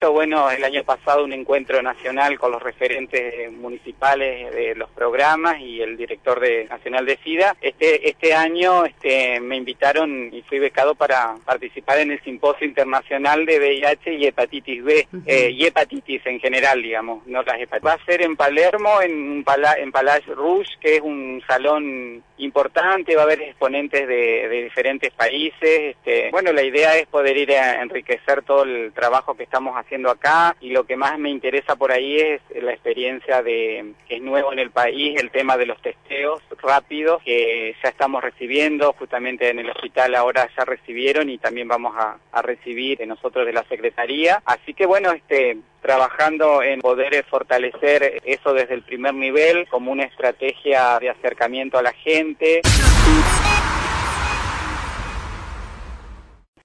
hizo, bueno, el año pasado un encuentro nacional con los referentes municipales de los programas y el director nacional de SIDA. Este año me invitaron y fui becado para participar en el Simposio Internacional de VIH y Hepatitis B, y hepatitis en general, digamos, no las hepatitis. Va a ser en Palermo, en Palais Rouge, que es un salón importante, va a haber exponentes de diferentes países. Bueno, la idea es poder ir a enriquecer todo el trabajo que estamos haciendo acá, y lo que más me interesa por ahí es la experiencia que es nuevo en el país, el tema de los testeos rápidos que ya estamos recibiendo, justamente en el hospital ahora ya recibieron y también vamos a recibir nosotros de la Secretaría. Así que bueno, trabajando en poder fortalecer eso desde el primer nivel como una estrategia de acercamiento a la gente.